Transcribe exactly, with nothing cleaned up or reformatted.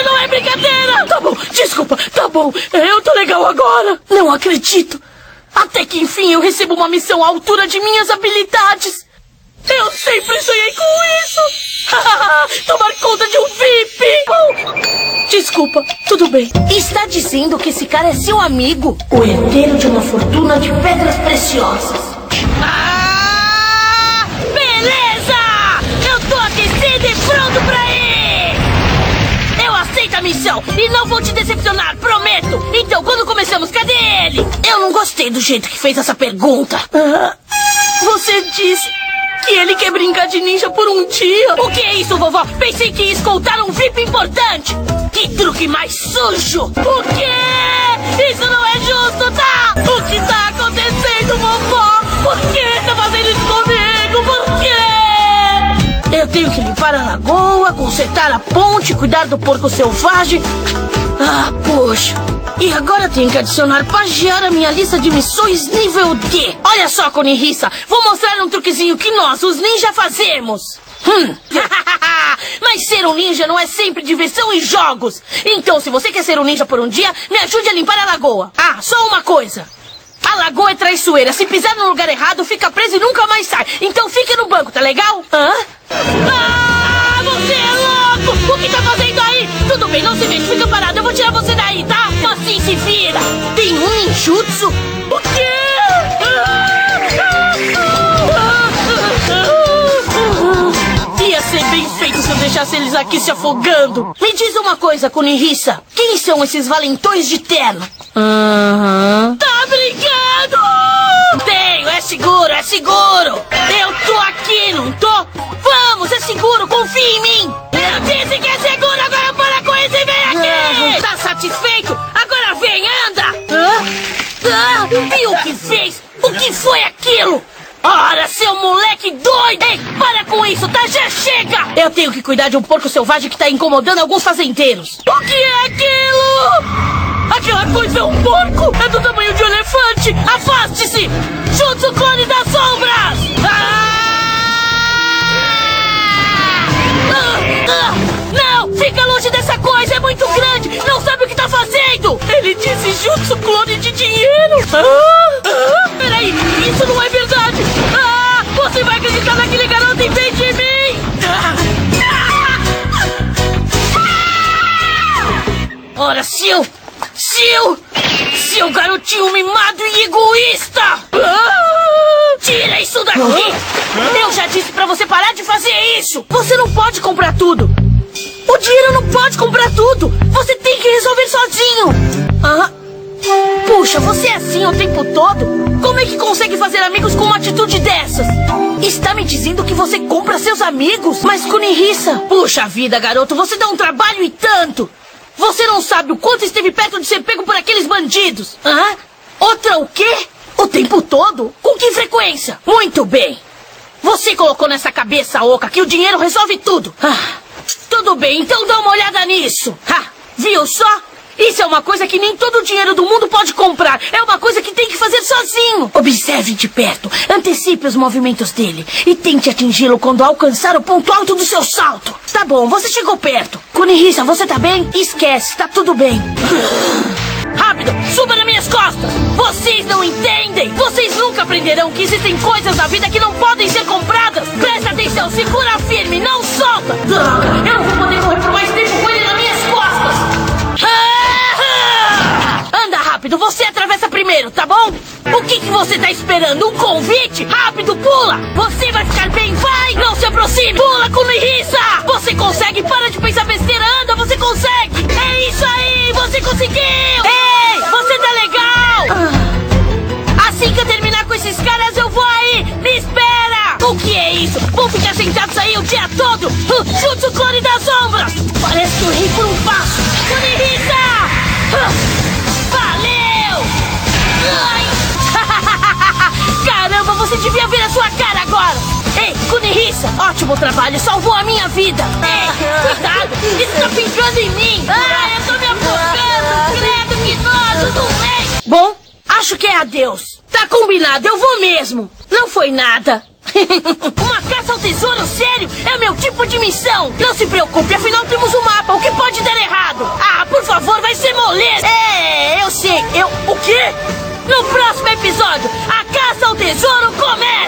brincadeira, não é brincadeira! Tá bom, desculpa, tá bom, eu tô legal agora. Não acredito. Até que enfim eu recebo uma missão à altura de minhas habilidades. Eu sempre sonhei com isso. Tomar conta de um V I P. Desculpa, tudo bem. Está dizendo que esse cara é seu amigo? O herdeiro de uma fortuna de pedras preciosas. Ah, beleza! Eu tô aquecido e pronto pra ir! Eu aceito a missão e não vou te decepcionar, prometo! Então, quando começamos, cadê ele? Eu não gostei do jeito que fez essa pergunta. Ah, você disse que ele quer brincar de ninja por um dia. O que é isso, vovó? Pensei que ia escoltar um V I P importante. Que truque mais sujo! O quê? Isso não é justo, tá? O que tá acontecendo, vovó? Por que tá fazendo isso comigo? Por quê? Eu tenho que limpar a lagoa, consertar a ponte, cuidar do porco selvagem. Ah, poxa. E agora tenho que adicionar pagiar a minha lista de missões nível D. Olha só, Kunihisa, vou mostrar um truquezinho que nós, os ninja, fazemos. Hum. Mas ser um ninja não é sempre diversão e jogos. Então, se você quer ser um ninja por um dia, me ajude a limpar a lagoa. Ah, só uma coisa. A lagoa é traiçoeira. Se pisar no lugar errado, fica preso e nunca mais sai. Então fique no banco, tá legal? Hã? Ah, você é louco! O que tá fazendo aí? Tudo bem, não se mexe, fica parado. Eu vou tirar você daí, tá? Assim se vira. Tem um ninjutsu? O quê? Ia ser bem feito se eu deixasse eles aqui se afogando. Me diz uma coisa, Kunihisa. Quem são esses valentões de terno? Uhum. Tá brincando? Tenho, é seguro, é seguro. Eu tô aqui, não tô? Vamos, é seguro, confia em mim. Eu disse que é seguro, agora para com isso e vem aqui. Uhum. Tá satisfeito? Agora vem, anda. Hã? Ah, viu o que fez? O que foi aquilo? Ora, seu moleque doido! Ei, para com isso, tá? Já chega! Eu tenho que cuidar de um porco selvagem que tá incomodando alguns fazendeiros. O que é aquilo? Aquela coisa é um porco! É do tamanho de um elefante! Afaste-se! Jutsu clone das sombras! Ah! Ah, ah, não! Fica longe dessa coisa! É muito grande! Não sabe o que tá fazendo! Ele disse jutsu clone de dinheiro! Ah, ah, peraí! Isso não é verdade! Ah, você vai acreditar naquele garoto em vez de mim! Ah, ah, ora, seu... Seu... Seu garotinho mimado e egoísta! Ah, tira isso daqui! Eu já disse pra você parar de fazer isso! Você não pode comprar tudo! O dinheiro não pode comprar tudo! Você tem que resolver sozinho! Ah, puxa, você é assim o tempo todo? Como é que consegue fazer amigos com uma atitude dessas? Está me dizendo que você compra seus amigos? Mas Kunihisa... Puxa vida, garoto, você dá um trabalho e tanto! Você não sabe o quanto esteve perto de ser pego por aqueles bandidos! Hã? Outra o quê? O tempo todo? Com que frequência? Muito bem! Você colocou nessa cabeça oca que o dinheiro resolve tudo! Ah, tudo bem, então dá uma olhada nisso! Ah, viu só? Isso é uma coisa que nem todo o dinheiro do mundo pode comprar. É uma coisa que tem que fazer sozinho. Observe de perto, antecipe os movimentos dele e tente atingi-lo quando alcançar o ponto alto do seu salto. Tá bom, você chegou perto. Kunihisa, você tá bem? Esquece, tá tudo bem. Rápido, suba nas minhas costas. Vocês não entendem. Vocês nunca aprenderão que existem coisas na vida que não podem ser compradas. Presta atenção, segura firme, não solta. Droga, eu não vou poder correr por mais tempo com ele nas minhas costas. Anda rápido, você atravessa primeiro, tá bom? O que que você tá esperando? Um convite? Rápido, pula! Você vai ficar bem, vai! Não se aproxime! Pula, Kunihisa! Você consegue, para de pensar besteira, anda, você consegue! É isso aí, você conseguiu! Ei, você tá legal! Assim que eu terminar com esses caras, eu vou aí! Me espera! O que é isso? Vão ficar sentados aí o dia todo? Jutsu clone das sombras! Parece que eu errei por um passo! Kunihisa! Valeu! Ai. Caramba, você devia ver a sua cara agora! Ei, Kunihisa, ótimo trabalho, salvou a minha vida! Ei, cuidado, isso tá pingando em mim! Ai, eu tô me afogando! Credo, que nojo, não vem! Bom, acho que é adeus. Tá combinado, eu vou mesmo. Não foi nada. Uma caça ao tesouro, sério? É o meu tipo de missão. Não se preocupe, afinal temos um mapa, o que pode dar errado? No próximo episódio, a caça ao tesouro começa!